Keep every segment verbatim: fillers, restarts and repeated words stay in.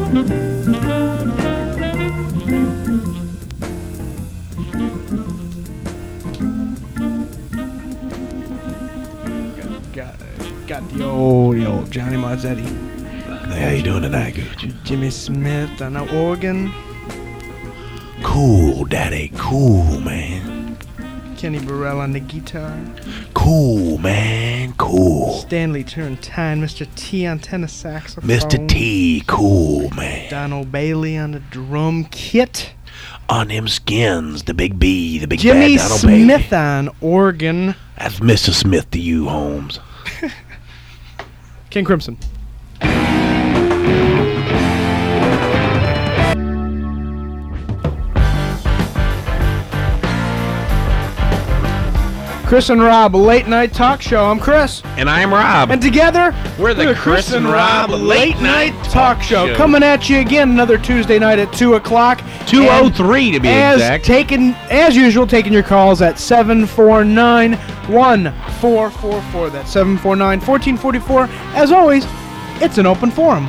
Got, got the old, the old Johnny Mazzetti. How you doing tonight, Gooch? Jimmy Smith on the organ. Cool, Daddy. Cool, man. Kenny Burrell on the guitar. Cool, man. Cool. Stanley Turrentine, Mister T on tenor saxophone. Mister T, cool, man. Donald Bailey on the drum kit. On them skins, the big B, the big Jimmy bad Donald Smith Bailey. on organ. That's Mister Smith to you, Holmes. King Crimson. Chris and Rob, late night talk show. I'm Chris. And I'm Rob. And together, we're the, we're Chris and Rob late night talk show. Coming at you again another Tuesday night at two o'clock. two oh three to be as exact. Taking, as usual, taking your calls at seven four nine, one four four four. That's seven four nine, one four four four. As always, it's an open forum.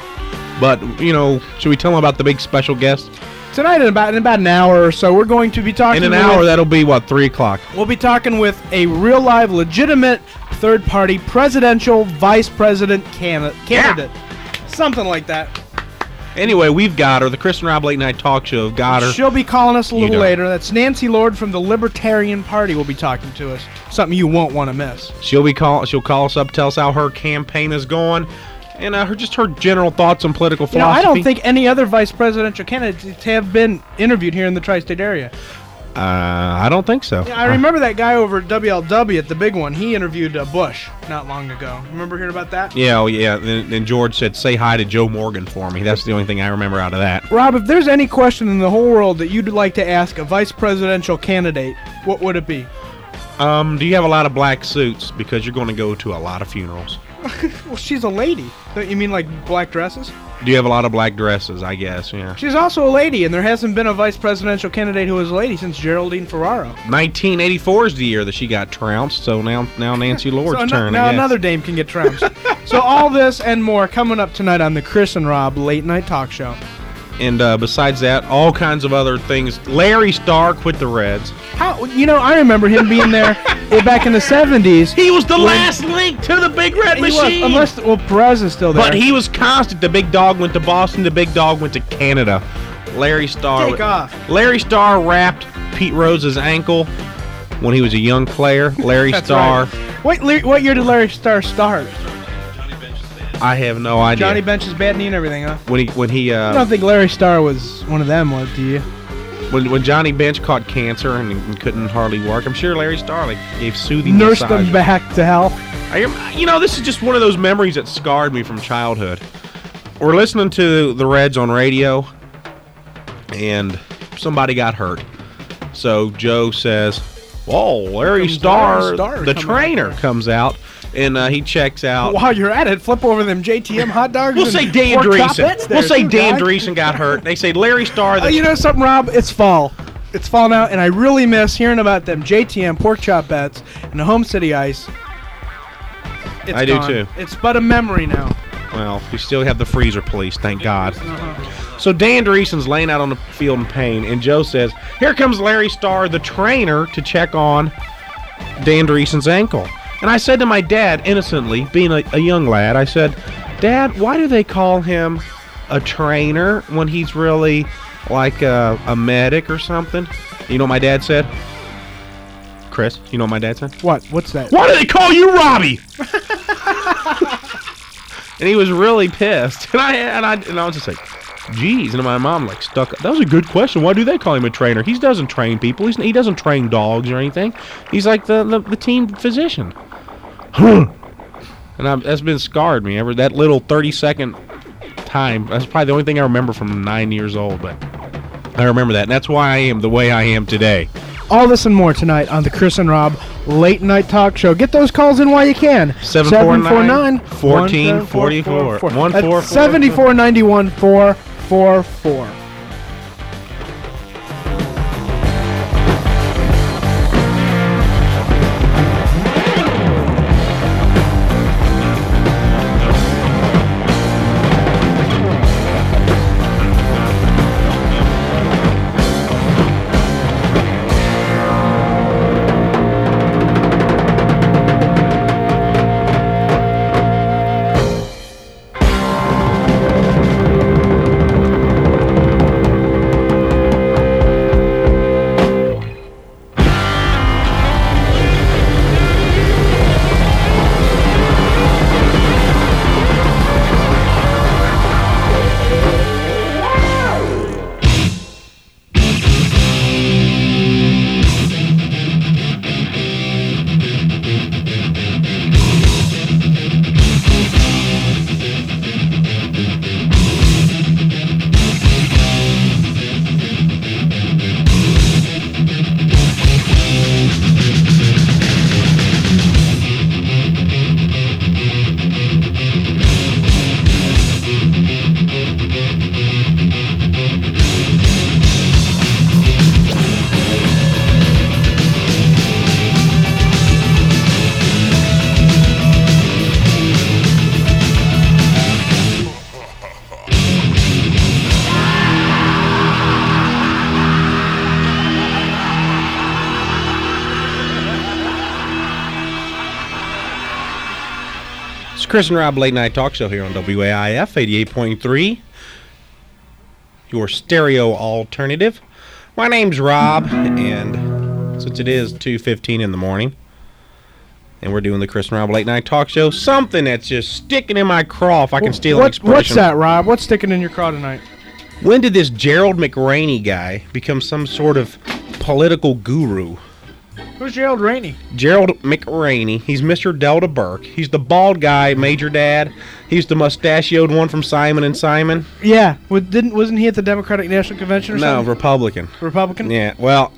But, you know, should we tell them about the big special guest? Tonight, in about in about an hour or so, we're going to be talking. In an with, hour, that'll be what, three o'clock. We'll be talking with a real live, legitimate third-party presidential vice president candidate. Candidate, yeah. Something like that. Anyway, we've got her, the Chris and Rob Late Night Talk Show. Got her. She'll be calling us a little You later. That's Nancy Lord from the Libertarian Party. Will be talking to us. Something you won't want to miss. She'll be call. She'll call us up, tell us how her campaign is going. And uh, her just her general thoughts on political You know, philosophy. I don't think any other vice presidential candidates have been interviewed here in the tri-state area. Uh, I don't think so. Yeah, I remember that guy over at W L W at the big one. He interviewed uh, Bush not long ago. Remember hearing about that? Yeah, oh, yeah. Then, then George said, say hi to Joe Morgan for me. That's the only thing I remember out of that. Rob, if there's any question in the whole world that you'd like to ask a vice presidential candidate, what would it be? Um, do you have a lot of black suits? Because you're going to go to a lot of funerals. Well, she's a lady. Don't you mean like black dresses? Do you have a lot of black dresses? I guess, yeah. She's also a lady, and there hasn't been a vice presidential candidate who was a lady since Geraldine Ferraro. nineteen eighty-four is the year that she got trounced, so now now Nancy Lord's so turn. Now I guess. another dame can get trounced. So all this and more coming up tonight on the Chris and Rob Late Night Talk Show. And uh, besides that, all kinds of other things. Larry Starr quit the Reds. How you know? I remember him being there back in the seventies. He was the last link to the Big Red he Machine. Was, unless well, Perez is still there. But he was constant. The big dog went to Boston. The big dog went to Canada. Larry Starr. Take off. Larry Starr wrapped Pete Rose's ankle when he was a young player. Larry That's Starr. Right. What, what year did Larry Starr start? I have no idea. Johnny Bench's bad knee and everything, huh? When he when he. Uh, I don't think Larry Starr was one of them, was do you? When when Johnny Bench caught cancer and, and couldn't hardly work, I'm sure Larry Starr like gave soothing Nursed massages. them back to health. I, you know, this is just one of those memories that scarred me from childhood. We're listening to the Reds on radio, and somebody got hurt. So Joe says, "Whoa, Larry Starr, Larry Starr the coming trainer, out comes out." And uh, he checks out. While you're at it, flip over them J T M hot dogs. We'll and say Dan pork Dreesen. chopettes there We'll say too, Dan guy. Dreesen got hurt. They say Larry Starr. The Oh, you know something, Rob? It's fall. It's fall now, and I really miss hearing about them J T M pork chopettes and the Home City Ice. It's I do gone. too. It's but a memory now. Well, we still have the freezer police, thank God. Uh-huh. So Dan Dreesen's laying out on the field in pain, and Joe says, "Here comes Larry Starr, the trainer, to check on Dan Dreesen's ankle." And I said to my dad, innocently, being a, a young lad, I said, "Dad, why do they call him a trainer when he's really like a, a medic or something?" You know what my dad said? Chris, you know what my dad said? What? What's that? "Why do they call you Robbie?" And he was really pissed. And I and I and I was just like, "Geez." And my mom like stuck. That was a good question. Why do they call him a trainer? He doesn't train people. He's, he doesn't train dogs or anything. He's like the the, the team physician. And I've, that's been scarred me ever. That little thirty second time. That's probably the only thing I remember from nine years old. But I remember that. And that's why I am the way I am today. All this and more tonight on the Chris and Rob Late Night Talk Show. Get those calls in while you can. seven four nine, one four four four. one four four. seventy-four ninety-one, four four four. Chris and Rob Late Night Talk Show here on W A I F eighty-eight point three, your stereo alternative. My name's Rob, and since it is two fifteen in the morning, and we're doing the Chris and Rob Late Night Talk Show, something that's just sticking in my craw, if I can steal an What, expression. what's that, Rob? What's sticking in your craw tonight? When did this Gerald McRaney guy become some sort of political guru? Who's Gerald Rainey? Gerald McRaney. He's Mister Delta Burke. He's the bald guy, Major Dad. He's the mustachioed one from Simon and Simon. Yeah, with, didn't wasn't he at the Democratic National Convention or No, something? Republican. Republican? Yeah, well,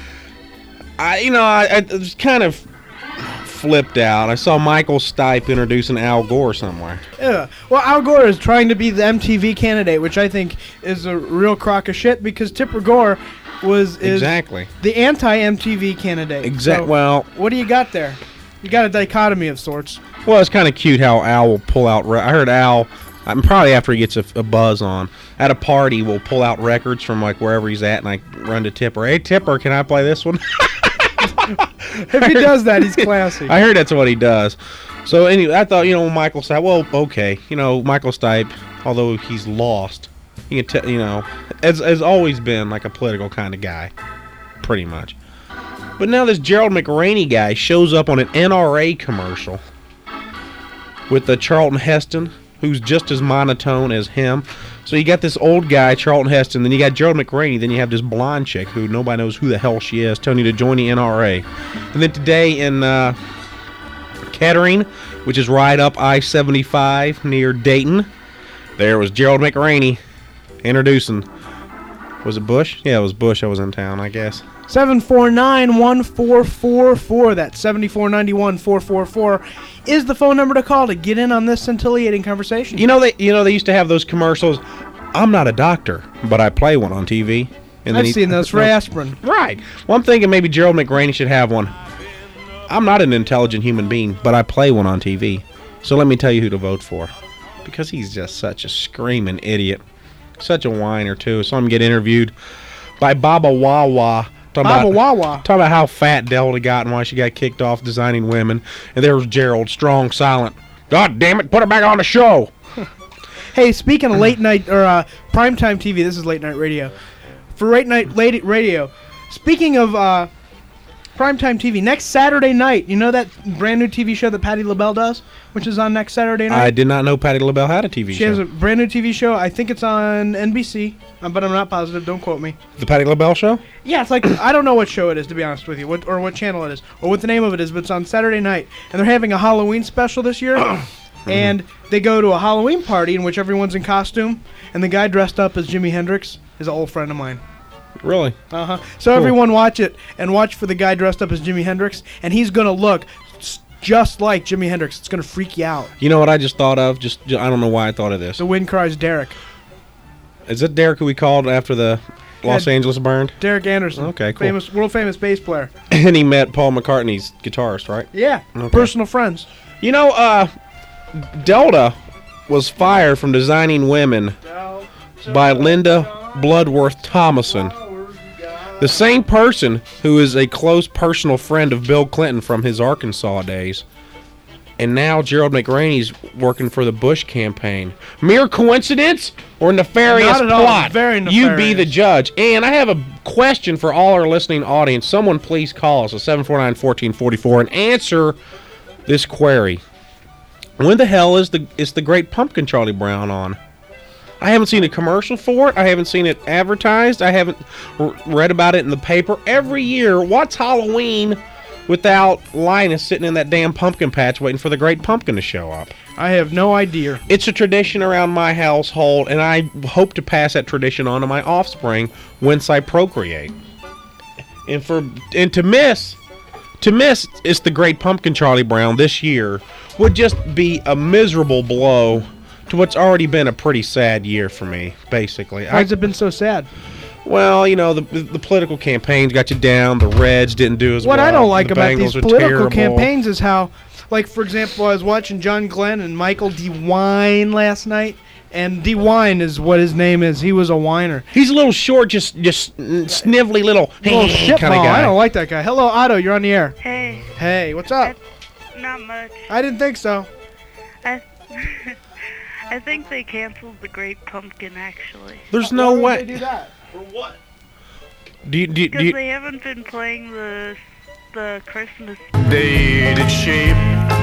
I you know, I, I was kind of flipped out. I saw Michael Stipe introducing Al Gore somewhere. Yeah. Well, Al Gore is trying to be the M T V candidate, which I think is a real crock of shit because Tipper Gore was is Exactly. the anti-M T V candidate. Exact. So, well, what do you got there? You got a dichotomy of sorts. well, it's kind of cute how Al will pull out. Re- I heard Al. I'm probably after he gets a, a buzz on at a party. Will pull out records from like wherever he's at, and I run to Tipper. Hey, Tipper, can I play this one? If he does that, he's classy. I heard that's what he does. So anyway, I thought, you know, Michael Stipe, well, okay. You know, Michael Stipe, although he's lost, you can tell, you know, has, has always been like a political kind of guy, pretty much. But now this Gerald McRaney guy shows up on an N R A commercial with the Charlton Heston, who's just as monotone as him. So you got this old guy, Charlton Heston, then you got Gerald McRaney, then you have this blonde chick who nobody knows who the hell she is, telling you to join the N R A. And then today in uh, Kettering, which is right up I seventy-five near Dayton, there was Gerald McRaney introducing. Was it Bush? Yeah, it was Bush. I was in town, I guess. seven four nine, one four four four. That's seven four nine one, four four four is the phone number to call to get in on this scintillating conversation. You know they, you know they used to have those commercials. I'm not a doctor, but I play one on T V. And I've he- seen those for aspirin. Right. Well, I'm thinking maybe Gerald McRaney should have one. I'm not an intelligent human being, but I play one on T V. So let me tell you who to vote for. Because he's just such a screaming idiot. Such a whiner, too. So I'm going to get interviewed by Baba Wawa. Talking Baba about, Wawa. Talking about how fat Delta got and why she got kicked off designing women. And there was Gerald, strong, silent. God damn it, put her back on the show. Hey, speaking of late night or uh, primetime T V, this is late night radio. For late night late radio, speaking of uh, primetime T V, next Saturday night, you know that brand new T V show that Patti LaBelle does, which is on next Saturday night? I did not know Patti LaBelle had a T V She show. has a brand new T V show. I think it's on N B C, uh, but I'm not positive. Don't quote me. The Patti LaBelle show? Yeah, it's like, I don't know what show it is, to be honest with you, what, or what channel it is, or what the name of it is, but it's on Saturday night. And they're having a Halloween special this year. And they go to a Halloween party in which everyone's in costume, and the guy dressed up as Jimi Hendrix is an old friend of mine. Really? Uh-huh. So Cool. everyone watch it, and watch for the guy dressed up as Jimi Hendrix, and he's going to look s- just like Jimi Hendrix. It's going to freak you out. You know what I just thought of? Just I don't know why I thought of this. The wind cries Derek. Is it Derek who we called after the Los Yeah. Angeles burned? Derek Anderson. Okay, cool. Famous, world-famous bass player. And he met Paul McCartney's guitarist, right? Yeah. Okay. Personal friends. You know, uh, Delta was fired from designing women by Linda Bloodworth Thomason, the same person who is a close personal friend of Bill Clinton from his Arkansas days. And now Gerald McRaney's working for the Bush campaign. Mere coincidence or nefarious Not at all. plot? Very You be nefarious. the judge. And I have a question for all our listening audience. Someone please call us at seven four nine, one four four four and answer this query. When the hell is the is the Great Pumpkin Charlie Brown on? I haven't seen a commercial for it. I haven't seen it advertised. I haven't r- read about it in the paper. Every year, what's Halloween without Linus sitting in that damn pumpkin patch waiting for the Great Pumpkin to show up? I have no idea. It's a tradition around my household, and I hope to pass that tradition on to my offspring whence I procreate. And for and to miss, to miss it's the Great Pumpkin Charlie Brown this year would just be a miserable blow to what's already been a pretty sad year for me, basically. Why has it been so sad? Well, you know, the the political campaigns got you down. The Reds didn't do as What well. I don't like the about Bengals these are political terrible. campaigns is how, like, for example, I was watching John Glenn and Michael DeWine last night, and DeWine is what his name is. He was a whiner. He's a little short, just just snivelly little, Little shitball. kind of guy. I don't like that guy. Hello, Otto. You're on the air. Hey, Hey, what's up? not much. I didn't think so. I, I think they canceled the Great Pumpkin, actually. There's no Why would way. they do that? Do you, do you, do Because you, they haven't been playing the the Christmas. Dated shape.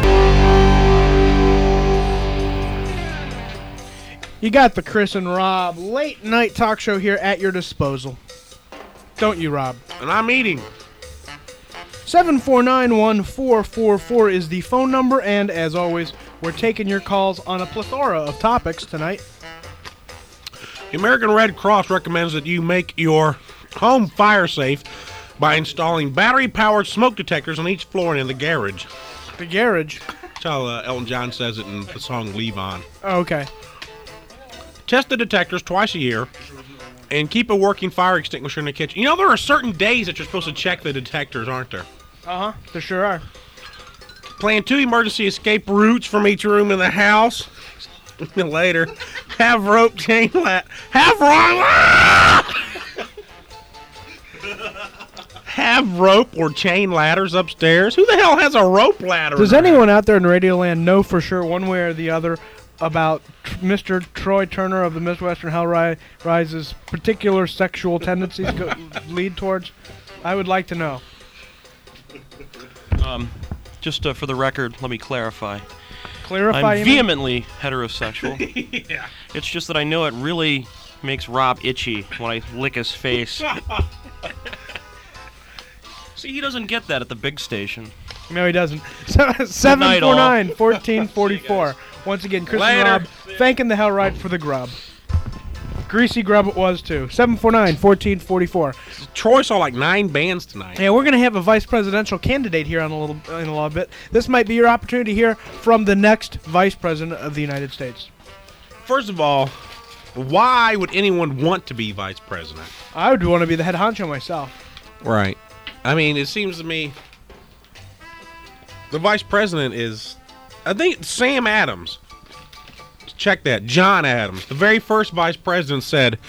You got the Chris and Rob late night talk show here at your disposal. Don't you, Rob? and I'm eating. seven four nine, one four four four is the phone number, and as always, we're taking your calls on a plethora of topics tonight. The American Red Cross recommends that you make your home fire safe by installing battery-powered smoke detectors on each floor and in the garage. The garage. That's how uh, Elton John says it in the song Leave On. Oh, okay. Test the detectors twice a year and keep a working fire extinguisher in the kitchen. You know, there are certain days that you're supposed to check the detectors, aren't there? Uh-huh. There sure are. Plan two emergency escape routes from each room in the house. Later, have rope chain lat. Have rope. Have rope or chain ladders upstairs. Who the hell has a rope ladder? Does in there? anyone out there in Radioland know for sure, one way or the other, about tr- Mister Troy Turner of the Midwestern Hell Ri- Rise's particular sexual tendencies go- lead towards? I would like to know. Um, just uh, for the record, let me clarify. Clarify. I'm you mean? vehemently heterosexual. Yeah. It's just that I know it really makes Rob itchy when I lick his face. See, he doesn't get that at the big station. No, he doesn't. seven four nine, one four four four. Once again, Chris and Later. Rob thanking the Hell Ride for the grub. Greasy grub it was, too. seven four nine, one four four four. Troy saw like nine bands tonight. Yeah, we're going to have a vice presidential candidate here on a little in a little bit. This might be your opportunity to hear from the next vice president of the United States. First of all, why would anyone want to be vice president? I would want to be the head honcho myself. Right. I mean, it seems to me the vice president is, I think, Sam Adams. Check that. John Adams, the very first vice president, said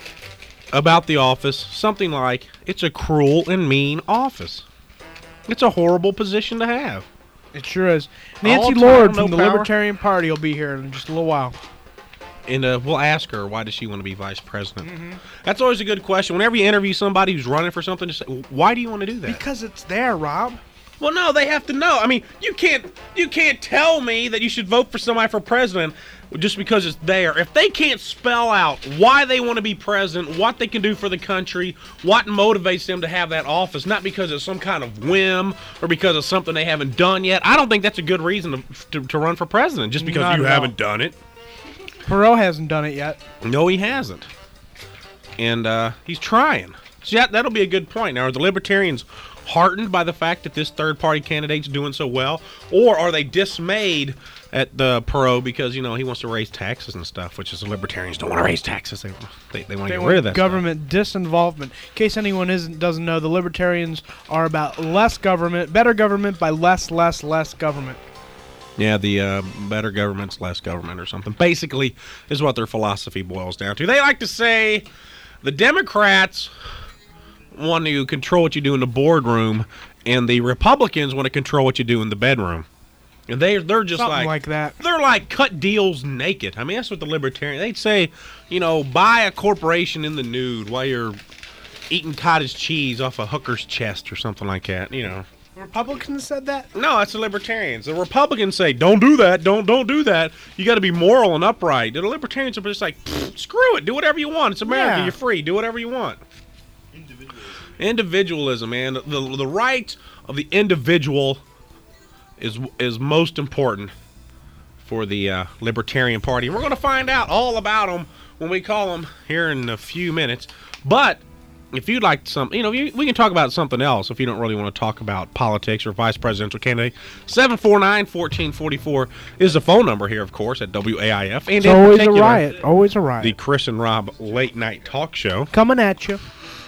about the office something like, it's a cruel and mean office. It's a horrible position to have. It sure is. Nancy All time, Lord no from the power. Libertarian Party will be here in just a little while. And uh, we'll ask her, why does she want to be vice president? Mm-hmm. That's always a good question. Whenever you interview somebody who's running for something, just say, why do you want to do that? Because it's there, Rob. Well, no, they have to know. I mean, you can't you can't tell me that you should vote for somebody for president just because it's there. If they can't spell out why they want to be president, what they can do for the country, what motivates them to have that office, not because it's some kind of whim or because of something they haven't done yet, I don't think that's a good reason to, to, to run for president, just because Not you at all. haven't done it. Perot hasn't done it yet. No, he hasn't. And uh, he's trying. So that, that'll be a good point. Now, are the Libertarians heartened by the fact that this third-party candidate's doing so well? Or are they dismayed at the Perot because, you know, he wants to raise taxes and stuff, which is the Libertarians don't want to raise taxes. They, they, they want They to get want rid of that government disinvolvement. In case anyone isn't doesn't know, the Libertarians are about less government, better government by less, less, less government. stuff. Yeah, the uh, better government's less government or something. Basically, is what their philosophy boils down to. They like to say the Democrats want to control what you do in the boardroom, and the Republicans want to control what you do in the bedroom. And they they're just Something like, like that. They're like cut deals naked. I mean, that's what the Libertarian. They'd say, you know, buy a corporation in the nude while you're eating cottage cheese off a hooker's chest or something like that. You know. Republicans said that? No, that's the Libertarians. The Republicans say, don't do that, don't don't do that. You got to be moral and upright. And the Libertarians are just like, screw it, do whatever you want. It's America, Yeah. you're free, do whatever you want. Individualism. Individualism, man. The, the right of the individual is is most important for the uh, Libertarian Party. We're going to find out all about them when we call them here in a few minutes. But if you'd like some, you know, you, we can talk about something else if you don't really want to talk about politics or vice presidential candidate. seven four nine, one four four four is the phone number here, of course, at W A I F. And It's in always a particular, riot. Always a riot. the Chris and Rob Late Night Talk Show, Coming at you.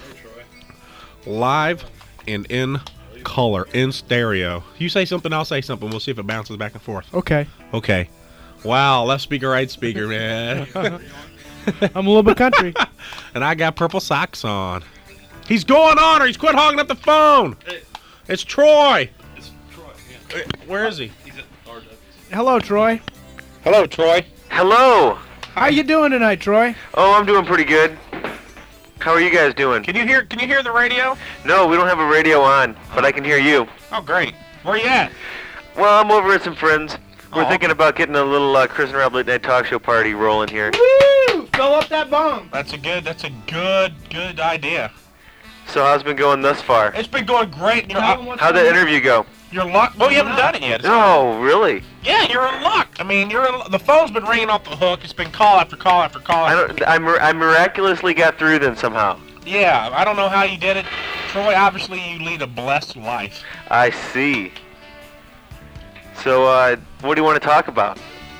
live and in color, in stereo. You say something, I'll say something. We'll see if it bounces back and forth. Okay. Okay. Wow, left speaker, right speaker, man. I'm a little bit country. And I got purple socks on. He's going on, or he's quit hogging up the phone. It's Troy. It's Troy, yeah. Where is he? He's at R W. Hello, Troy. Hello, Troy. Hello. How you doing tonight, Troy? Oh, I'm doing pretty good. How are you guys doing? Can you hear? Can you hear the radio? No, we don't have a radio on, but I can hear you. Oh, great. Where you at? Well, I'm over at some friends. We're Oh. thinking about getting a little uh, Chris and Rob Late Night Talk Show party rolling here. Woo! Fill up that bong. That's a good. That's a good, good idea. So how's it been going thus far? It's been going great. You're, Tell 'em what's How'd that going on. interview go? you're luck. Well, you haven't done it yet. It's- No, really? Yeah, you're in luck. I mean, you're in, the phone's been ringing off the hook. It's been call after call after call. I don't. I, mir- I miraculously got through then somehow. Yeah, I don't know how you did it, Troy. Obviously, you lead a blessed life. I see. So, uh, what do you want to talk about?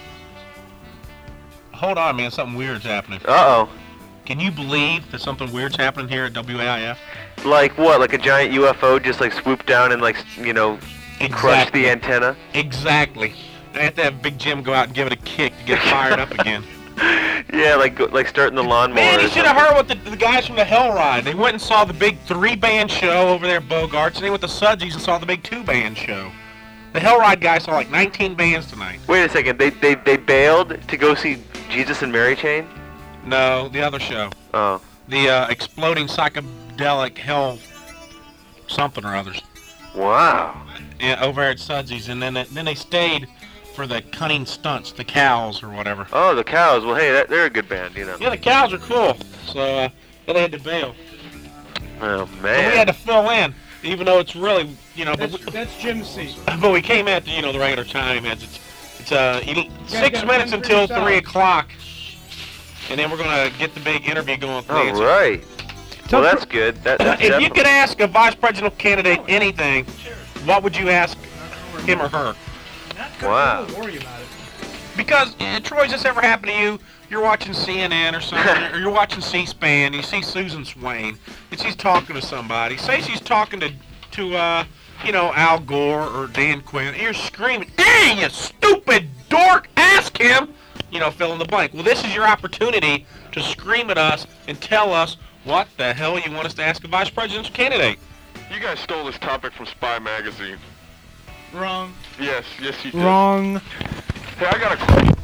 Hold on, man. Something weird's happening. Uh-oh. Can you believe that something weird's happening here at W A I F? Like what? Like a giant U F O just like swooped down and like, you know, crushed the antenna? Exactly. I have to have Big Jim go out and give it a kick to get it fired up again. Yeah, like like starting the lawnmower. Man, or you should have something. heard what the, the guys from the Hell Ride. They went and saw the big three-band show over there at Bogarts, and they went to Sudsies and saw the big two-band show. The Hell Ride guys saw like nineteen bands tonight. Wait a second. They they they bailed to go see Jesus and Mary Chain? No, the other show. Oh. The uh, exploding psychedelic hell something or others. Wow. Yeah, over at Sudsies, and then then they stayed for the Cunning Stunts, the Cows or whatever. Oh, the Cows. Well, hey, that, they're a good band, you know. Yeah, the Cows are cool. So uh, then they had to bail. Oh But we had man. to fill in, even though it's really, you know. But That's, we, that's Jim's seat. but we came at the, you know, the regular time. It's it's, it's uh el- six gotta minutes fend for until yourself. three o'clock, and then we're gonna get the big interview going with All Nancy. right. Tell Well, Tro- that's good. That, that's If you definitely- could ask a vice presidential candidate anything, what would you ask him or her? Wow. Don't worry about it. Because, uh, Troy, has this ever happened to you? You're watching C N N or something, or you're watching C-SPAN, and you see Susan Swain, and she's talking to somebody. Say she's talking to, to uh, you know, Al Gore or Dan Quinn, and you're screaming, "Hey, you stupid dork, ask him!" You know, fill in the blank. Well, this is your opportunity to scream at us and tell us what the hell you want us to ask a vice presidential candidate. You guys stole this topic from Spy Magazine. Wrong. Yes, yes you did. Wrong. Hey, I got a question.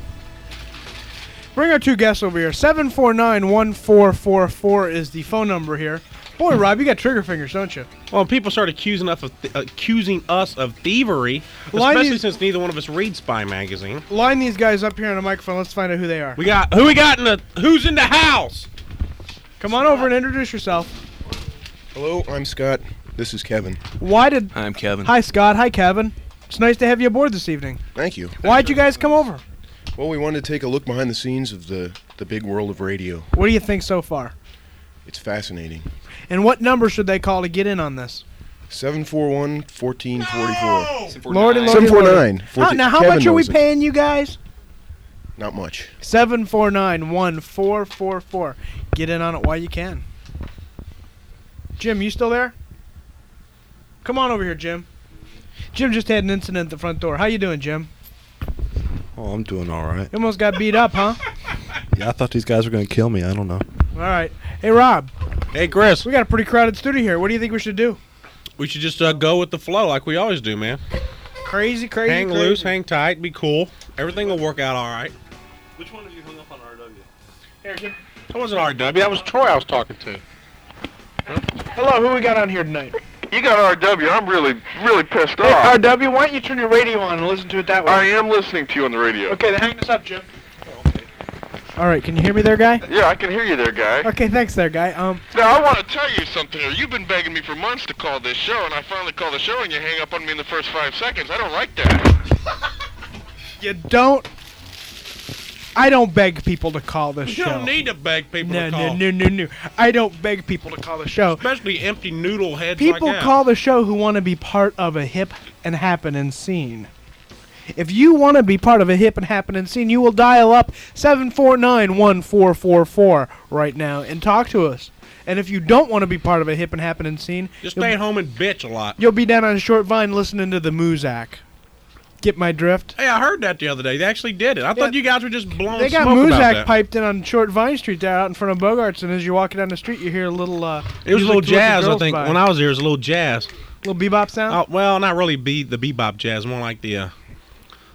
Bring our two guests over here. seven four nine, one four four four is the phone number here. Boy, Rob, you got trigger fingers, don't you? Well, people start accusing us of th- accusing us of thievery, Line especially these- since neither one of us read Spy Magazine. Line these guys up here on the microphone. Let's find out who they are. We got who we got in the who's in the house? Come on over and introduce yourself. Hello, I'm Scott. This is Kevin. Why did... I'm Kevin. Hi, Scott. Hi, Kevin. It's nice to have you aboard this evening. Thank you. Why'd you guys come over? Well, we wanted to take a look behind the scenes of the, the big world of radio. What do you think so far? It's fascinating. And what number should they call to get in on this? seven four one, one four four four. Lordy, lordy, seven four lordy. nine. How, now, how Kevin much are we knows it. paying you guys? Not much. seven four nine, one four four four. Get in on it while you can. Jim, you still there? Come on over here, Jim. Jim just had an incident at the front door. How you doing, Jim? Oh, I'm doing all right. You almost got beat up, huh? Yeah, I thought these guys were going to kill me. I don't know. All right. Hey, Rob. Hey, Chris. We got a pretty crowded studio here. What do you think we should do? We should just uh, go with the flow like we always do, man. Crazy, crazy, Hang crazy. loose, hang tight, be cool. Everything will work out all right. Which one of you hung up on R W? Here, Jim. That wasn't R W. That was Troy I was talking to. Hello, who we got on here tonight? You got R W. I'm really, really pissed Hey, off. R W, why don't you turn your radio on and listen to it that way? I am listening to you on the radio. Okay, then hang this up, Jim. All right, can you hear me there, guy? Yeah, I can hear you there, guy. Okay, thanks there, guy. Um, Now, I want to tell you something here. You've been begging me for months to call this show, and I finally call the show, and you hang up on me in the first five seconds. I don't like that. you don't... I don't beg people to call this You show. don't need to beg people no, to call. no, no, no, no. I don't beg people to call the show. Especially empty noodle heads People like that. call the show who want to be part of a hip and happening scene. If you want to be part of a hip and happening scene, you will dial up seven four nine, one four four four right now and talk to us. And if you don't want to be part of a hip and happening scene, Just you'll stay be- at home and bitch a lot. You'll be down on Short Vine listening to the Muzak. Get my drift? Hey, I heard that the other day. They actually did it. I thought you guys were just blowing They got smoke about Muzak that. piped in on Short Vine Street there out in front of Bogarts, and as you're walking down the street, you hear a little, uh... It was a music little to let the jazz, I girls think. by. When I was there, it was a little jazz. Little bebop sound? Oh, well, not really be the bebop jazz, more like the uh,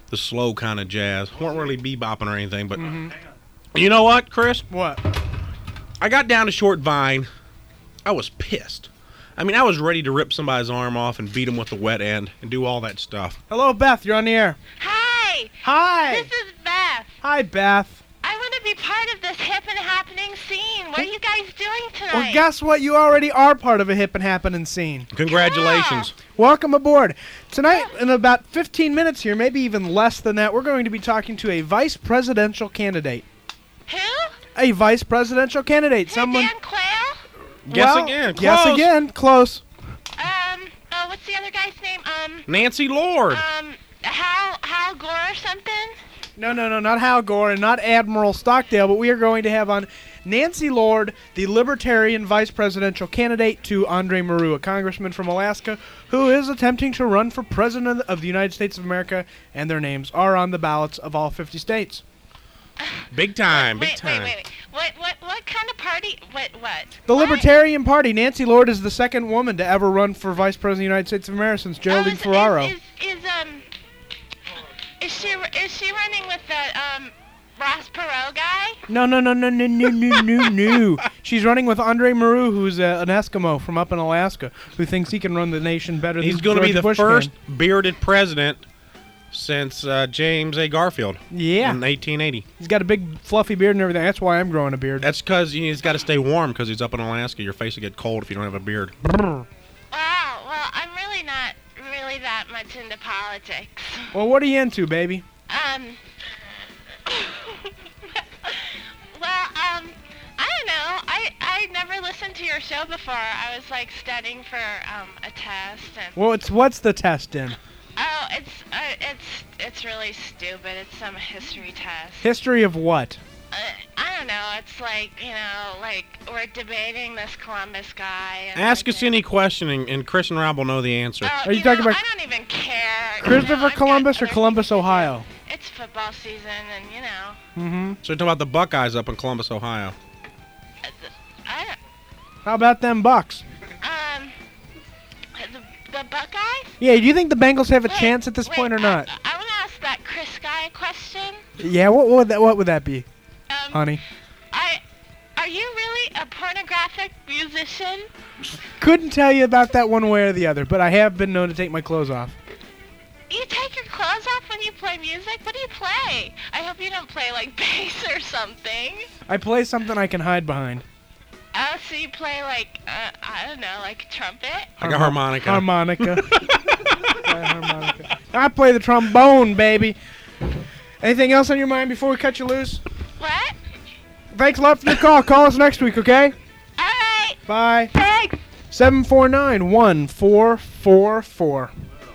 the slow kind of jazz. weren't really bebopping or anything, but Mhm. you know what, Chris? What? I got down to Short Vine. I was pissed. I mean, I was ready to rip somebody's arm off and beat him with the wet end and do all that stuff. Hello, Beth. You're on the air. Hi. Hi. This is Beth. Hi, Beth. I want to be part of this hip and happening scene. What are you guys doing tonight? Well, guess what? You already are part of a hip and happening scene. Congratulations. Welcome aboard. Tonight, in about fifteen minutes here, maybe even less than that, we're going to be talking to a vice presidential candidate. Who? A vice presidential candidate. Who, Someone. Dan Quayle? Guess Well, again. Guess Close. again. Close. Um, oh, what's the other guy's name? Um, Nancy Lord. um, Hal, Hal Gore or something? No, no, no, not Hal Gore and not Admiral Stockdale, but we are going to have on Nancy Lord, the Libertarian vice presidential candidate to Andre Maru, a congressman from Alaska, who is attempting to run for president of the United States of America, and their names are on the ballots of all fifty states. Big time, big wait, time. wait, wait, wait. What, what, what kind of party? What, what? The What? Libertarian Party. Nancy Lord is the second woman to ever run for vice president of the United States of America since Geraldine Oh, is, Ferraro. Is, is, is, um, is she, is she running with the, um, Ross Perot guy? No, no, no, no, no, no, no, no, no. She's running with Andre Maru, who's uh, an Eskimo from up in Alaska, who thinks he can run the nation better He's than going to be George the Bush first can. bearded president since uh, James A. Garfield Yeah. in eighteen eighty. He's got a big fluffy beard and everything. That's why I'm growing a beard. That's because he's got to stay warm because he's up in Alaska. Your face will get cold if you don't have a beard. Wow, well, I'm really not really that much into politics. Well, what are you into, baby? Um, well, um, I don't know. I, I never listened to your show before. I was, like, studying for, um, a test and... Well, it's what's the test in? Oh, it's, uh, it's, it's really stupid. It's some history test. History of what? Uh, I don't know. It's like, you know, like, we're debating this Columbus guy. And Ask like, us any question, and, and Chris and Rob will know the answer. Oh, Are you talking know, about I don't even care. you Christopher know, I've got Columbus or other Columbus, things to do. Ohio? It's football season, and, you know, Mm-hmm. So you're talking about the Buckeyes up in Columbus, Ohio. uh, I don't... How about them Bucks? Um, the, the Buckeyes? Yeah, do you think the Bengals have a Wait, chance at this wait, point or I- not? I, I want to ask that Chris guy a question. Yeah, what, what would that what would that be, Um, honey? I, are you really a pornographic musician? Couldn't tell you about that one way or the other, but I have been known to take my clothes off. You take your clothes off when you play music? What do you play? I hope you don't play like bass or something. I play something I can hide behind. Oh, so you play like, uh, I don't know, like trumpet? Like a harmonica. Harmonica. Play a harmonica. I play the trombone, baby. Anything else on your mind before we cut you loose? What? Thanks a lot for your call. Call us next week, okay? Alright. Bye. Thanks. seven four nine, one four four four.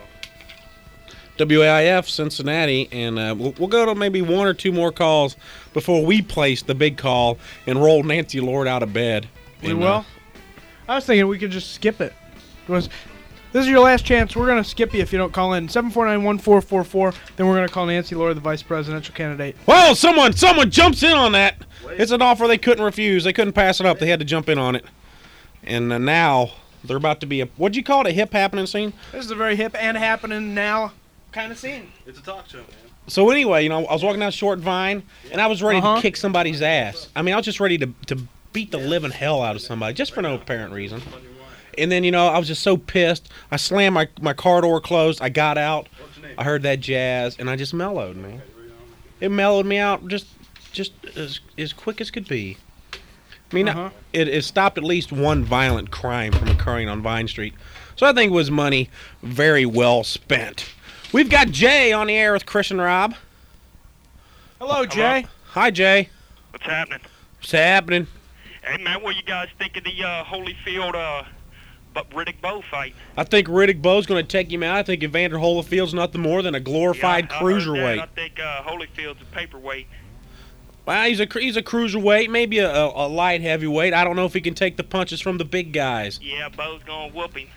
W A I F Cincinnati, and uh, we'll, we'll go to maybe one or two more calls before we place the big call and roll Nancy Lord out of bed. We And, will? uh, I was thinking we could just skip it. It was- This is your last chance. We're going to skip you if you don't call in. seven four nine, one four four four. Then we're going to call Nancy Lord, the vice presidential candidate. well, someone, someone jumps in on that. It's an offer they couldn't refuse. They couldn't pass it up. They had to jump in on it. And uh, now they're about to be a, what'd you call it, a hip happening scene? This is a very hip and happening now kind of scene. It's a talk show, man. So anyway, you know, I was walking down Short Vine, and I was ready Uh-huh. to kick somebody's ass. I mean, I was just ready to, to beat the living hell out of somebody, just for no apparent reason. And then, you know, I was just so pissed. I slammed my, my car door closed. I got out. I heard that jazz, and I just mellowed, man. It mellowed me out just just as, as quick as could be. I mean, Uh-huh. it, it stopped at least one violent crime from occurring on Vine Street. So I think it was money very well spent. We've got Jay on the air with Chris and Rob. Hello, Jay. Hi, Jay. What's happening? What's happening? Hey, man, what you guys think of the uh, Holyfield, uh, but Riddick Bowe fight? I think Riddick Bowe's going to take him out. I think Evander Holyfield's nothing more than a glorified yeah, I heard that. cruiserweight. I think uh, Holyfield's a paperweight. Well, he's a cru- he's a cruiserweight, maybe a, a, a light heavyweight. I don't know if he can take the punches from the big guys. Yeah, Bowe's gonna whoop him.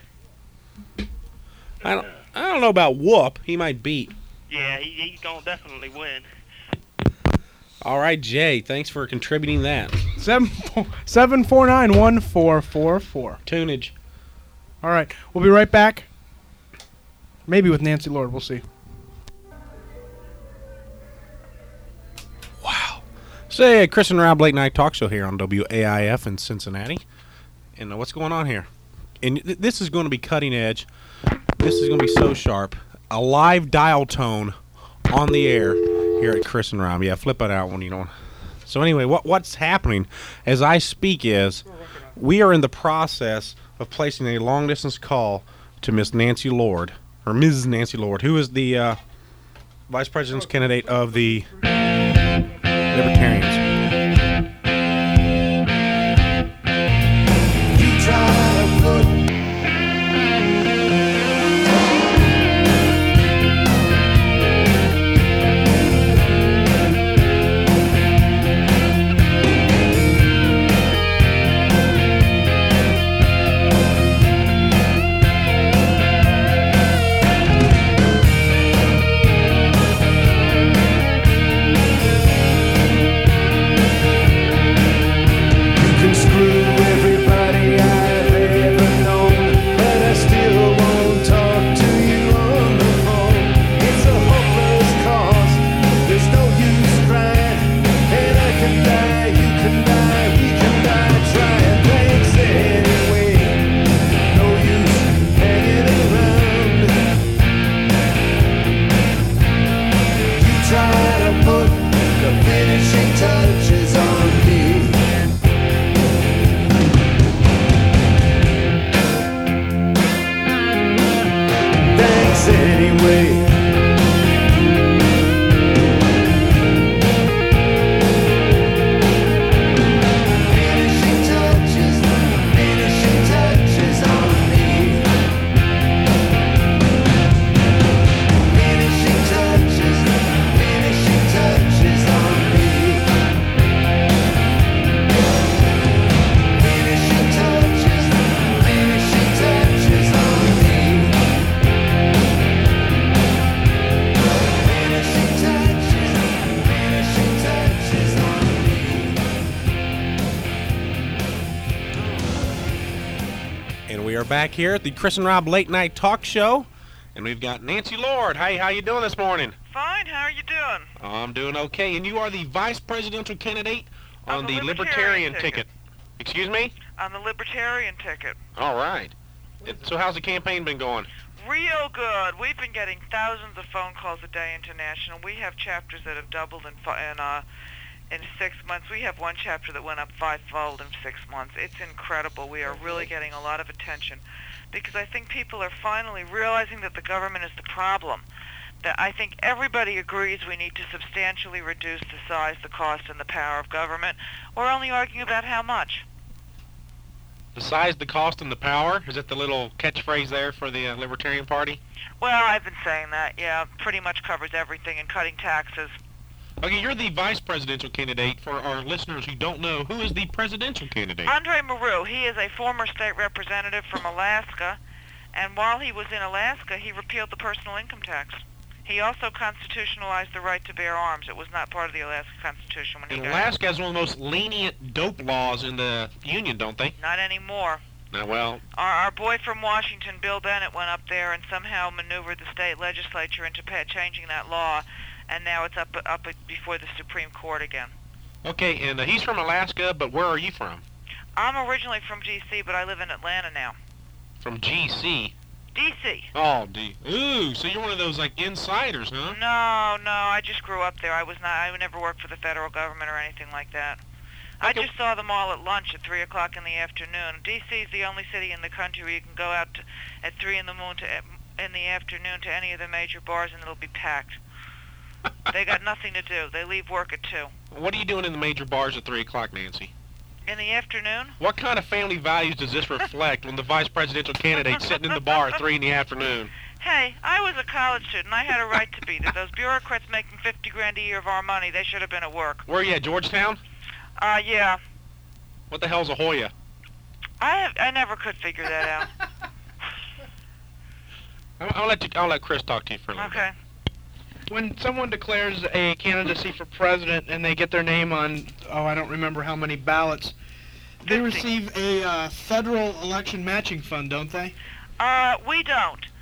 I don't I don't know about whoop. He might beat. Yeah, he, he's gonna definitely win. All right, Jay. Thanks for contributing that. Seven four seven four nine one four four four. Tunage. All right, we'll be right back. Maybe with Nancy Lord. We'll see. Say, Chris and Rob Late Night Talk Show here on W A I F in Cincinnati. And uh, what's going on here? And th- this is going to be cutting edge. This is going to be so sharp. A live dial tone on the air here at Chris and Rob. Yeah, flip it out when you don't. So anyway, what what's happening as I speak is we are in the process of placing a long-distance call to Miss Nancy Lord, or Missus Nancy Lord, who is the uh, vice president's candidate of the Libertarians. Back here at the Chris and Rob Late Night Talk Show, and we've got Nancy Lord. Hey, how you doing this morning? Fine. How are you doing? Oh, I'm doing okay. And you are the vice presidential candidate on, on the, the Libertarian, Libertarian ticket. ticket. Excuse me? On the Libertarian ticket. All right. It, so how's the campaign been going? Real good. We've been getting thousands of phone calls a day international. We have chapters that have doubled in, in uh in six months. We have one chapter that went up fivefold in six months. It's incredible. We are really getting a lot of attention because I think people are finally realizing that the government is the problem. That I think everybody agrees we need to substantially reduce the size, the cost, and the power of government. We're only arguing about how much. The size, the cost, and the power? Is that the little catchphrase there for the uh, Libertarian Party? Well, I've been saying that, yeah. Pretty much covers everything, and cutting taxes. Okay, you're the vice presidential candidate. For our listeners who don't know, who is the presidential candidate? Andre Maru. He is a former state representative from Alaska, and while he was in Alaska, he repealed the personal income tax. He also constitutionalized the right to bear arms. It was not part of the Alaska Constitution when he And got Alaska has one of the most lenient dope laws in the Union, don't they? Not anymore. Now, well... Our, our boy from Washington, Bill Bennett, went up there and somehow maneuvered the state legislature into pa- changing that law, and now it's up up before the Supreme Court again. Okay, and uh, he's from Alaska, but where are you from? I'm originally from G C, but I live in Atlanta now. From G C? D C. Oh, D. Ooh, so you're one of those, like, insiders, huh? No, no, I just grew up there. I was not. I never worked for the federal government or anything like that. I Okay. just saw them all at lunch at three o'clock in the afternoon. D C is the only city in the country where you can go out to, at three in the moon to in the afternoon to any of the major bars and it'll be packed. They got nothing to do. They leave work at two. What are you doing in the major bars at three o'clock, Nancy? In the afternoon? What kind of family values does this reflect when the vice presidential candidate's sitting in the bar at three in the afternoon? Hey, I was a college student. I had a right to be there. Those bureaucrats making fifty grand a year of our money, they should have been at work. Where are you at, Georgetown? Uh, yeah. What the hell's a Hoya? I have, I never could figure that out. I'll, I'll let you. I'll let Chris talk to you for a little Okay. When someone declares a candidacy for president and they get their name on, oh, I don't remember how many ballots, they receive a uh, federal election matching fund, don't they? Uh, we don't.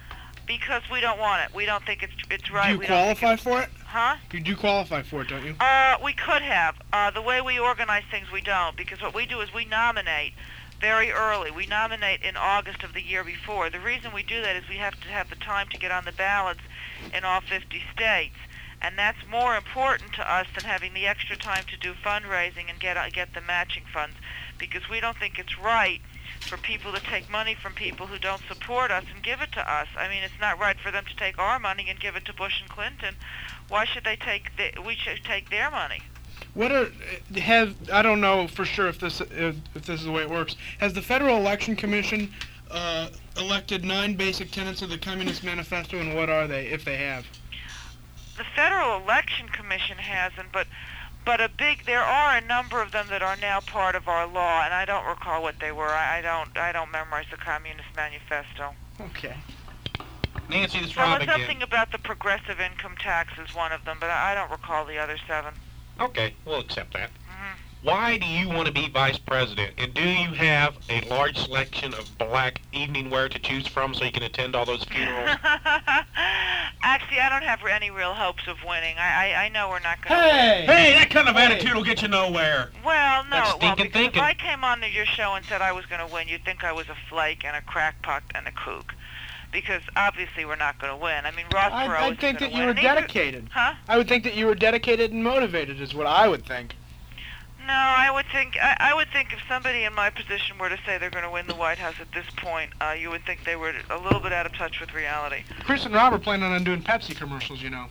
Because we don't want it. We don't think it's it's right. Do you we don't think qualify it's, for it? Huh? You do qualify for it, don't you? Uh, we could have. Uh, the way we organize things, we don't. Because what we do is we nominate very early. We nominate in August of the year before. The reason we do that is we have to have the time to get on the ballots in all fifty states. And that's more important to us than having the extra time to do fundraising and get uh, get the matching funds. Because we don't think it's right for people to take money from people who don't support us and give it to us. I mean, it's not right for them to take our money and give it to Bush and Clinton. Why should they take the, we should take their money? What are have I don't know for sure if this if, if this is the way it works. Has the Federal Election Commission uh, elected nine basic tenets of the Communist Manifesto, and what are they, if they have? The Federal Election Commission hasn't, but but a big there are a number of them that are now part of our law, and I don't recall what they were. I, I don't I don't memorize the Communist Manifesto. Okay. Nancy, this is There Rob was again. something about the progressive income tax is one of them, but I, I don't recall the other seven. Okay, we'll accept that. Why do you want to be vice president? And do you have a large selection of black evening wear to choose from so you can attend all those funerals? Actually, I don't have any real hopes of winning. I I, I know we're not going to Hey! win. Hey, that kind of Hey. attitude will get you nowhere. Well, no, That's it won't, stinking because thinking. if I came on to your show and said I was going to win, you'd think I was a flake and a crackpot and a kook. Because obviously we're not going to win. I mean, Ross I, Perot I isn't think gonna that you win. were And neither- dedicated. Huh? I would think that you were dedicated and motivated, is what I would think. No, I would think I, I would think if somebody in my position were to say they're going to win the White House at this point, uh, you would think they were a little bit out of touch with reality. Chris and Rob are planning on doing Pepsi commercials, you know.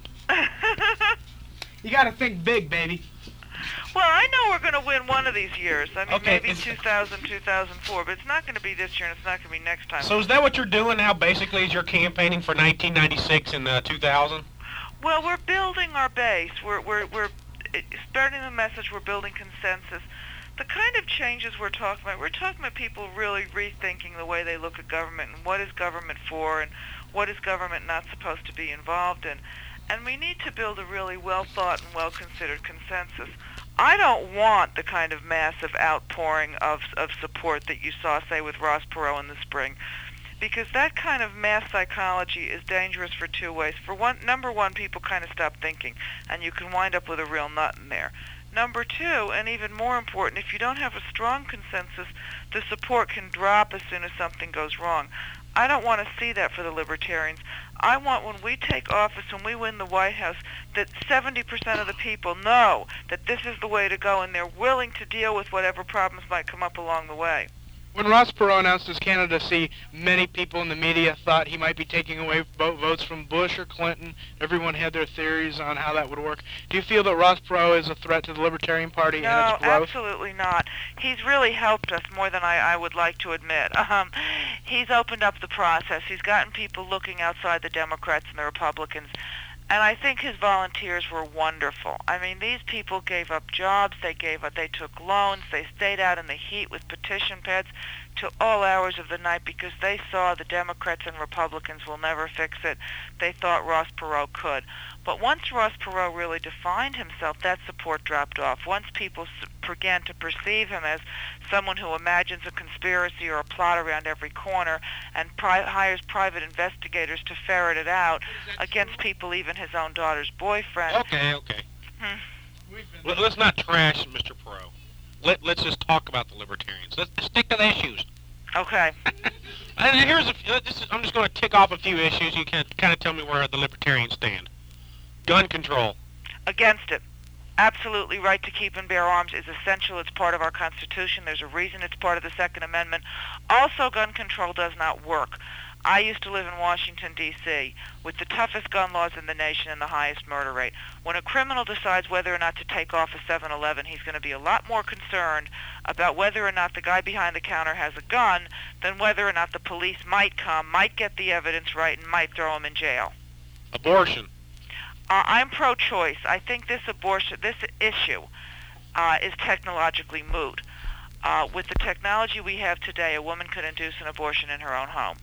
You got to think big, baby. Well, I know we're going to win one of these years. I mean, Okay, maybe it's- two thousand, two thousand four, but it's not going to be this year, and it's not going to be next time. So is that what you're doing now, basically, is you're campaigning for nineteen ninety-six and uh, two thousand? Well, we're building our base. We're we're we're uh, spreading the message. We're building consensus. The kind of changes we're talking about, we're talking about people really rethinking the way they look at government and what is government for and what is government not supposed to be involved in. And we need to build a really well-thought and well-considered consensus. I don't want the kind of massive outpouring of of support that you saw, say, with Ross Perot in the spring, because that kind of mass psychology is dangerous for two ways. For one, number one, people kind of stop thinking, and you can wind up with a real nut in there. Number two, and even more important, if you don't have a strong consensus, the support can drop as soon as something goes wrong. I don't want to see that for the Libertarians. I want when we take office, when we win the White House, that seventy percent of the people know that this is the way to go and they're willing to deal with whatever problems might come up along the way. When Ross Perot announced his candidacy, many people in the media thought he might be taking away vo- votes from Bush or Clinton. Everyone had their theories on how that would work. Do you feel that Ross Perot is a threat to the Libertarian Party No, and its growth? absolutely not. He's really helped us more than I, I would like to admit. Um, he's opened up the process. He's gotten people looking outside the Democrats and the Republicans. And I think his volunteers were wonderful. I mean, these people gave up jobs, they gave up, they took loans, they stayed out in the heat with petition pads to all hours of the night because they saw the Democrats and Republicans will never fix it. They thought Ross Perot could. But once Ross Perot really defined himself, that support dropped off. Once people s- began to perceive him as someone who imagines a conspiracy or a plot around every corner and pri- hires private investigators to ferret it out against people, even his own daughter's boyfriend. Okay, okay. Hmm. Let, let's not trash Mister Perot. Let, let's just talk about the Libertarians. Let's stick to the issues. Okay. And here's a few, this is, I'm just going to tick off a few issues. You can kind of tell me where the Libertarians stand. Gun control. Against it. Absolutely right to keep and bear arms is essential. It's part of our Constitution. There's a reason it's part of the Second Amendment. Also, gun control does not work. I used to live in Washington, D C, with the toughest gun laws in the nation and the highest murder rate. When a criminal decides whether or not to take off a seven eleven, he's going to be a lot more concerned about whether or not the guy behind the counter has a gun than whether or not the police might come, might get the evidence right, and might throw him in jail. Abortion. Uh, I'm pro-choice. I think this abortion, this issue uh, is technologically moot. Uh, with the technology we have today, a woman could induce an abortion in her own home.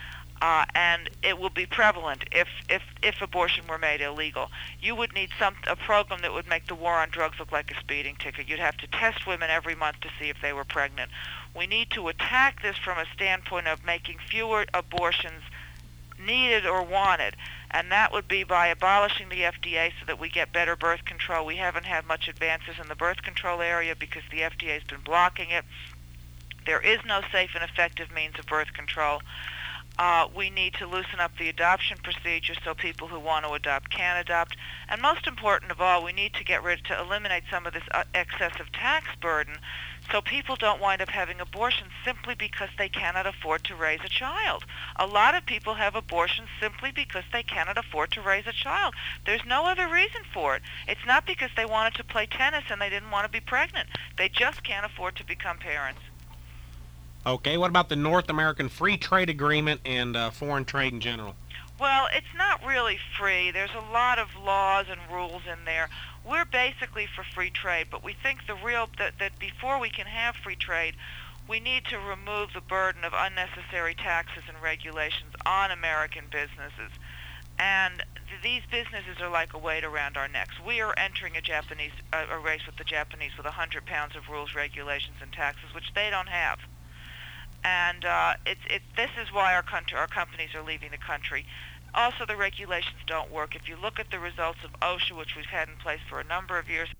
Uh, and it will be prevalent if, if, if abortion were made illegal. You would need some a program that would make the war on drugs look like a speeding ticket. You'd have to test women every month to see if they were pregnant. We need to attack this from a standpoint of making fewer abortions needed or wanted, and that would be by abolishing the F D A so that we get better birth control. We haven't had much advances in the birth control area because the F D A has been blocking it. There is no safe and effective means of birth control. Uh, we need to loosen up the adoption procedure so people who want to adopt can adopt. And most important of all, we need to get rid to eliminate some of this uh, excessive tax burden so people don't wind up having abortions simply because they cannot afford to raise a child. A lot of people have abortions simply because they cannot afford to raise a child. There's no other reason for it. It's not because they wanted to play tennis and they didn't want to be pregnant. They just can't afford to become parents. Okay, what about the North American Free Trade Agreement and uh, foreign trade in general? Well, it's not really free. There's a lot of laws and rules in there. We're basically for free trade, but we think the real that, that before we can have free trade, we need to remove the burden of unnecessary taxes and regulations on American businesses. And th- these businesses are like a weight around our necks. We are entering a Japanese uh, a race with the Japanese with one hundred pounds of rules, regulations, and taxes, which they don't have. And uh, it's it, this is why our country, our companies are leaving the country. Also, the regulations don't work. If you look at the results of OSHA, which we've had in place for a number of years,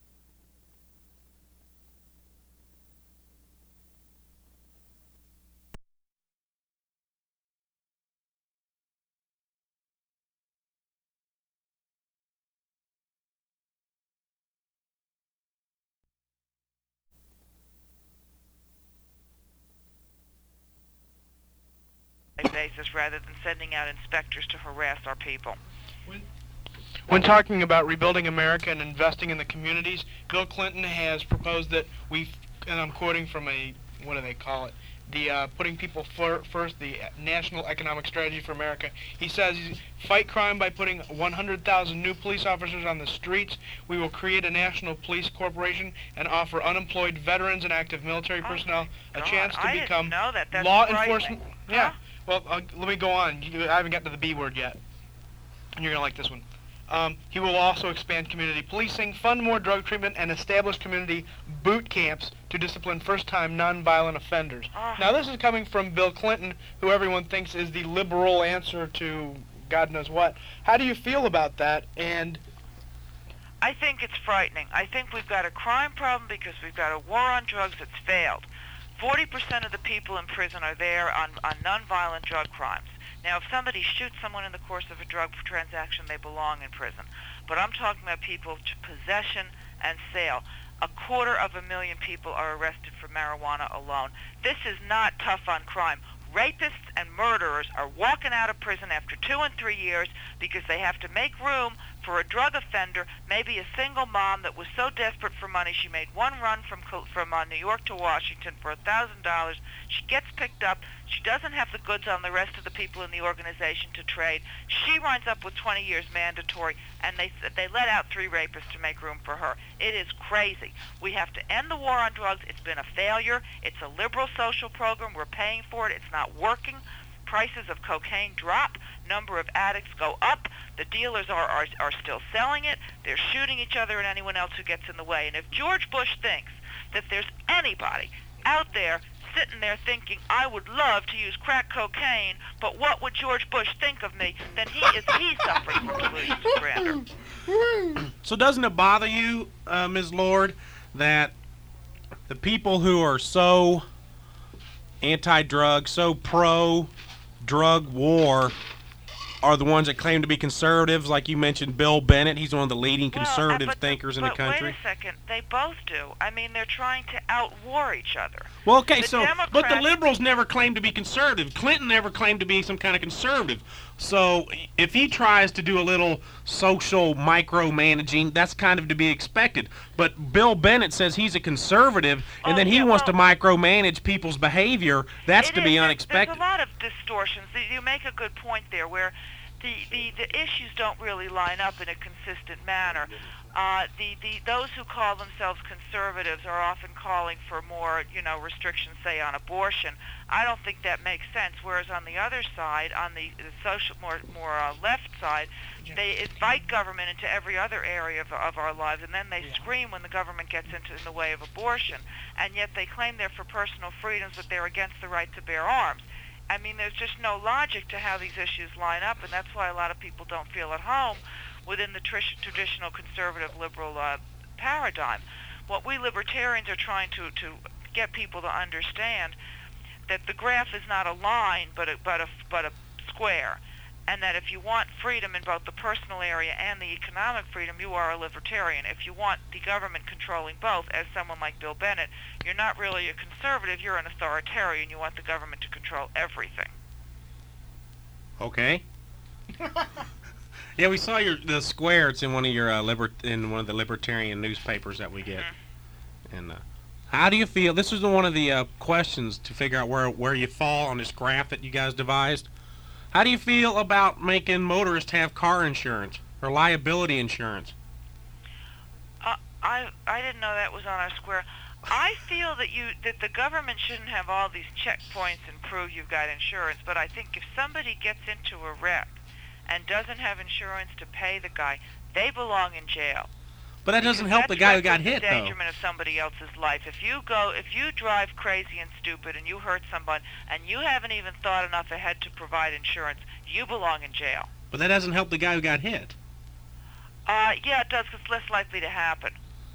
basis rather than sending out inspectors to harass our people. When talking about rebuilding America and investing in the communities, Bill Clinton has proposed that we, and I'm quoting from a, what do they call it, the uh, putting people for, first, the National Economic Strategy for America. He says, fight crime by putting one hundred thousand new police officers on the streets. We will create a national police corporation and offer unemployed veterans and active military personnel a God, chance to I become didn't know that. That's law frightening. enforcement. Yeah. Well, uh, let me go on. You, I haven't gotten to the B word yet. And you're going to like this one. Um, he will also expand community policing, fund more drug treatment, and establish community boot camps to discipline first-time nonviolent offenders. Oh. Now, this is coming from Bill Clinton, who everyone thinks is the liberal answer to God knows what. How do you feel about that? And I think it's frightening. I think we've got a crime problem because we've got a war on drugs that's failed. forty percent of the people in prison are there on, on nonviolent drug crimes. Now, if somebody shoots someone in the course of a drug transaction, they belong in prison. But I'm talking about people to possession and sale. A quarter of a million people are arrested for marijuana alone. This is not tough on crime. Rapists and murderers are walking out of prison after two and three years because they have to make room for a drug offender, maybe a single mom that was so desperate for money she made one run from from uh, New York to Washington for a thousand dollars. She gets picked up. She doesn't have the goods on the rest of the people in the organization to trade. She winds up with twenty years mandatory, and they they let out three rapists to make room for her. It is crazy. We have to end the war on drugs. It's been a failure. It's a liberal social program. We're paying for it. It's not working. Prices of cocaine drop. Number of addicts go up. The dealers are, are are still selling it. They're shooting each other and anyone else who gets in the way. And if George Bush thinks that there's anybody out there sitting there thinking, I would love to use crack cocaine, but what would George Bush think of me, then he is he suffering from delusions of grandeur. So doesn't it bother you, uh, Miz Lord, that the people who are so anti-drug, so pro-drug war, are the ones that claim to be conservatives? Like you mentioned, Bill Bennett, he's one of the leading conservative well, uh, but thinkers the, in the but country. Wait a second, they both do. I mean, they're trying to out-war each other. Well, okay, the so, Democrats, but the liberals never claimed to be conservative. Clinton never claimed to be some kind of conservative. So if he tries to do a little social micromanaging, that's kind of to be expected. But Bill Bennett says he's a conservative, and oh, then he yeah, wants well, to micromanage people's behavior. That's to is, be there's, unexpected. There's a lot of distortions. You make a good point there, where the, the, the issues don't really line up in a consistent manner. Uh, the, the those who call themselves conservatives are often calling for more, you know, restrictions, say, on abortion. I don't think that makes sense. Whereas on the other side, on the, the social, more more uh, left side, they invite government into every other area of, of our lives, and then they yeah. scream when the government gets into in the way of abortion. And yet they claim they're for personal freedoms, but they're against the right to bear arms. I mean, there's just no logic to how these issues line up, and that's why a lot of people don't feel at home within the tr- traditional conservative liberal uh, paradigm. What we libertarians are trying to, to get people to understand that the graph is not a line, but a, but a, but a square, and that if you want freedom in both the personal area and the economic freedom, you are a libertarian. If you want the government controlling both, as someone like Bill Bennett, you're not really a conservative, you're an authoritarian. You want the government to control everything. Okay. Yeah, we saw your the square. It's in one of your uh, liber in one of the libertarian newspapers that we get. Mm-hmm. And uh, how do you feel? This is one of the uh, questions to figure out where where you fall on this graph that you guys devised. How do you feel about making motorists have car insurance or liability insurance? Uh, I I didn't know that was on our square. I feel that you that the government shouldn't have all these checkpoints and prove you've got insurance. But I think if somebody gets into a wreck and doesn't have insurance to pay the guy, they belong in jail. But that doesn't help the guy who got hit, though. That's endangerment of somebody else's life. If you go, if you drive crazy and stupid and you hurt someone and you haven't even thought enough ahead to provide insurance, you belong in jail. But that doesn't help the guy who got hit. Uh, yeah, it does, 'cause it's less likely to happen.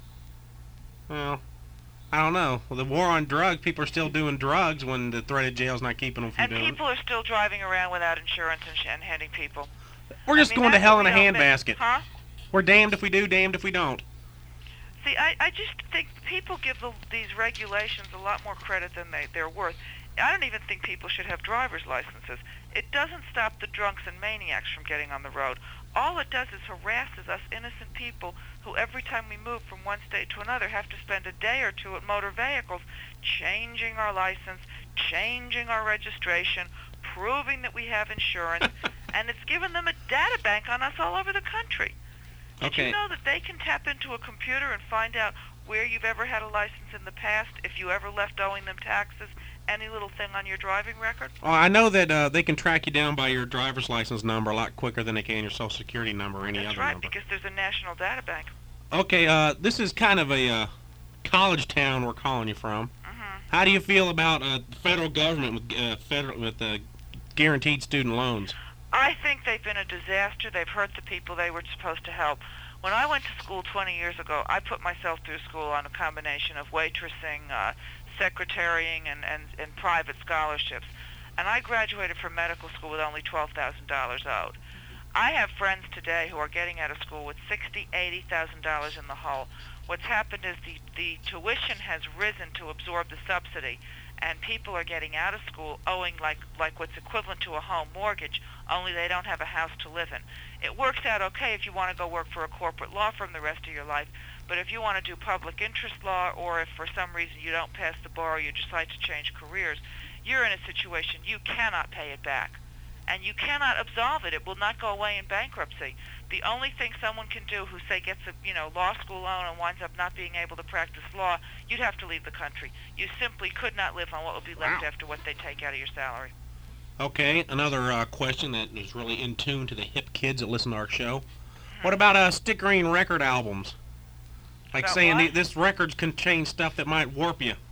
Well, I don't know. Well, the war on drugs, people are still doing drugs when the threat of jail's not keeping them from and doing it. And people are still driving around without insurance and, sh and hitting people. We're just I mean, going to hell in a handbasket. handbasket. Huh? We're damned if we do, damned if we don't. See, I, I just think people give the, these regulations a lot more credit than they, they're worth. I don't even think people should have driver's licenses. It doesn't stop the drunks and maniacs from getting on the road. All it does is harasses us innocent people who every time we move from one state to another have to spend a day or two at motor vehicles changing our license, changing our registration, proving that we have insurance, and it's given them a data bank on us all over the country. Did Okay. you know that they can tap into a computer and find out where you've ever had a license in the past, if you ever left owing them taxes, any little thing on your driving record? Oh, I know that uh, they can track you down by your driver's license number a lot quicker than they can your social security number or any That's other right, number. because there's a national data bank. Okay, uh, this is kind of a uh, college town we're calling you from. Mm-hmm. How do you feel about uh, the federal government with uh, federal with uh, guaranteed student loans? I think they've been a disaster. They've hurt the people they were supposed to help. When I went to school twenty years ago, I put myself through school on a combination of waitressing, uh, secretarying, and, and, and private scholarships. And I graduated from medical school with only twelve thousand dollars owed. I have friends today who are getting out of school with sixty thousand dollars, eighty thousand dollars in the hole. What's happened is the, the tuition has risen to absorb the subsidy, and people are getting out of school owing like, like what's equivalent to a home mortgage, only they don't have a house to live in. It works out okay if you want to go work for a corporate law firm the rest of your life, but if you want to do public interest law, or if for some reason you don't pass the bar or you decide to change careers, you're in a situation you cannot pay it back. And you cannot absolve it. It will not go away in bankruptcy. The only thing someone can do who, say, gets a you know law school loan and winds up not being able to practice law, you'd have to leave the country. You simply could not live on what would be left Wow. after what they take out of your salary. Okay, another uh, question that is really in tune to the hip kids that listen to our show. What about uh, stickering record albums? Like About saying what? th- this records contain stuff that might warp you.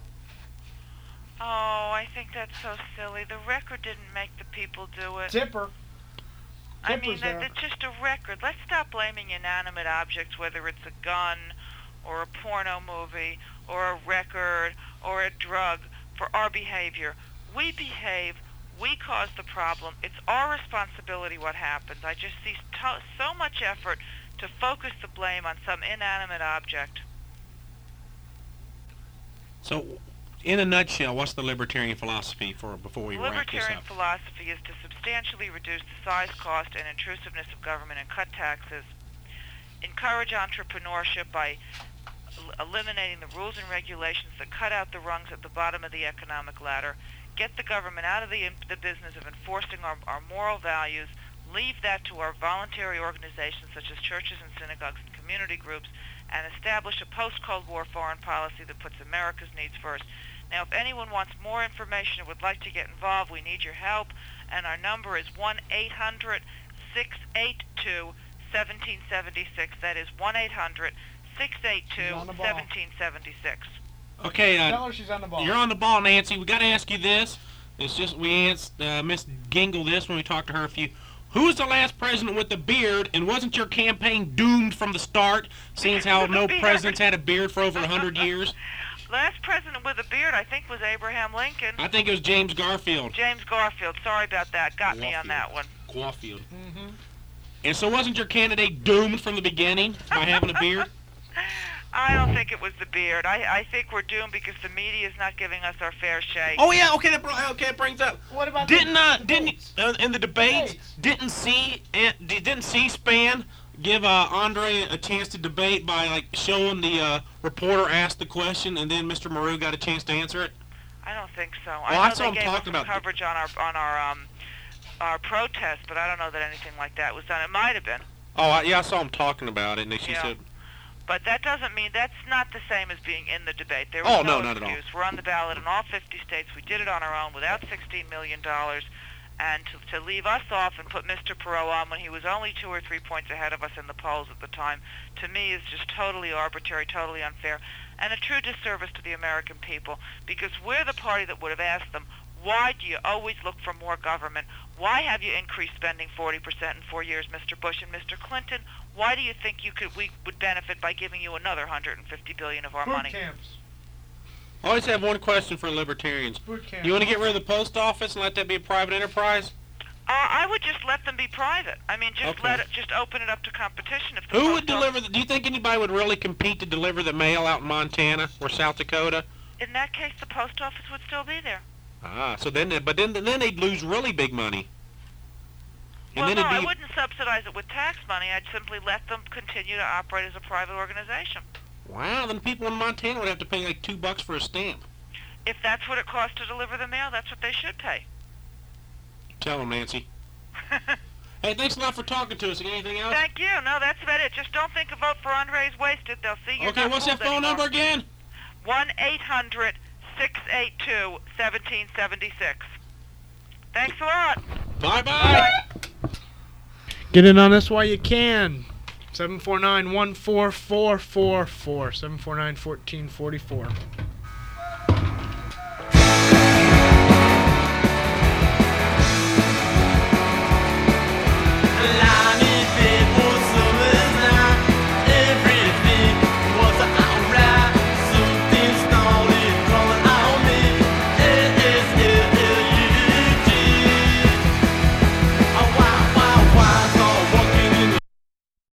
Oh, I think that's so silly. The record didn't make the people do it. Zipper. I mean, Zipper's that, there. it's just a record. Let's stop blaming inanimate objects, whether it's a gun or a porno movie or a record or a drug, for our behavior. We behave. We cause the problem. It's our responsibility what happens. I just see to- so much effort to focus the blame on some inanimate object. So, in a nutshell, what's the libertarian philosophy for before we wrap this Libertarian up? philosophy is to substantially reduce the size, cost, and intrusiveness of government and cut taxes, encourage entrepreneurship by el- eliminating the rules and regulations that cut out the rungs at the bottom of the economic ladder, get the government out of the, the business of enforcing our, our moral values, leave that to our voluntary organizations such as churches and synagogues and community groups, and establish a post-Cold War foreign policy that puts America's needs first. Now, if anyone wants more information or would like to get involved, we need your help, and our number is one eight hundred, six eight two, one seven seven six. That is one eight hundred, six eight two, one seven seven six. Okay, uh, Tell her she's on the ball. you're on the ball, Nancy. We got to ask you this. It's just we asked uh, Miss Gingle this when we talked to her a few. Who was the last president with a beard, and wasn't your campaign doomed from the start, seeing as how no presidents had a beard for over a hundred years? Last president with a beard, I think, was Abraham Lincoln. I think it was James Garfield. James Garfield. Sorry about that. Got me on Garfield. that one. Garfield. Mm-hmm. And so wasn't your candidate doomed from the beginning by having a beard? I don't think it was the beard. I, I think we're doomed because the media is not giving us our fair shake. Oh yeah, okay, that br- okay, that brings up. What about didn't the uh debates? didn't uh, in the debates, Debates. didn't C uh, didn't C-SPAN give uh, Andre a chance to debate by like showing the uh, reporter asked the question and then Mister Maru got a chance to answer it? I don't think so. Well, I know that's they what I'm gave us talking some about. coverage on our on our um our protest, but I don't know that anything like that was done. It might have been. Oh I, yeah, I saw him talking about it, and she Yeah. said, But that doesn't mean that's not the same as being in the debate. There Oh, was no, no, not at all. excuse. We're on the ballot in all fifty states. We did it on our own without sixteen million dollars. And to, to leave us off and put Mister Perot on when he was only two or three points ahead of us in the polls at the time, to me is just totally arbitrary, totally unfair, and a true disservice to the American people, because we're the party that would have asked them, why do you always look for more government? Why have you increased spending forty percent in four years, Mister Bush and Mister Clinton? Why do you think you could we would benefit by giving you another one hundred fifty billion dollars of our Boot money? camps. I always have one question for libertarians. Boot camps. You want to get rid of the post office and let that be a private enterprise? Uh, I would just let them be private. I mean, just Okay. let it, just open it up to competition. If the Who would post office- deliver the, do you think anybody would really compete to deliver the mail out in Montana or South Dakota? In that case, the post office would still be there. Ah, so then, but then, then they'd lose really big money. And well, then no, it'd I be, wouldn't subsidize it with tax money. I'd simply let them continue to operate as a private organization. wow, then people in Montana would have to pay like two bucks for a stamp. If that's what it costs to deliver the mail, that's what they should pay. Tell them, Nancy. Hey, thanks a lot for talking to us. Anything else? Thank you. No, that's about it. Just don't think a vote for Andre's wasted. They'll see you. Okay, what's that phone number again? one eight hundred six eight two one seven seven six. Thanks a lot. Bye-bye. Get in on this while you can. seven four nine, one four four four four. seven four nine, one four four four.